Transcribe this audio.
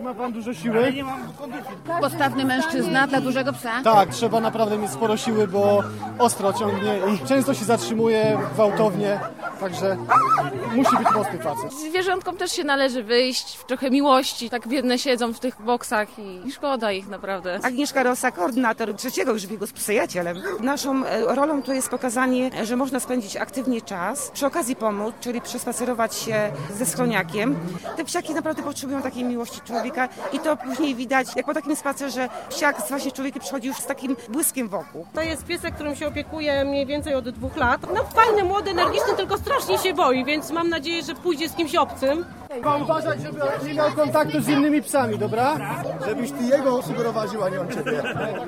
ma pan dużo siły? Postawny mężczyzna dla dużego psa? Tak, trzeba naprawdę mieć sporo siły, bo ostro ciągnie i często się zatrzymuje gwałtownie, także musi być mocny facet. Zwierzątkom też się należy wyjść w trochę miłości. Tak biedne siedzą w tych boksach i szkoda ich naprawdę. Agnieszka Rosa, koordynator trzeciego już biegu z przyjacielem. Naszą rolą to jest pokazanie, że można spędzić aktywnie czas, przy okazji pomóc, czyli przespacerować się ze schroniakiem. Te psiaki naprawdę potrzebują takiej miłości człowieka i to później widać, jak po takim spacerze psiak właśnie z człowiekiem przychodzi już z takim błyskiem wokół. To jest piesek, którym się opiekuję mniej więcej od 2 lat. No fajny, młody, energiczny, tylko strasznie się boi, więc mam nadzieję, że pójdzie z kimś obcym. Trzeba uważać, żeby nie miał kontaktu z innymi psami, dobra? Żebyś ty jego sugeroważyła, nie on ciebie.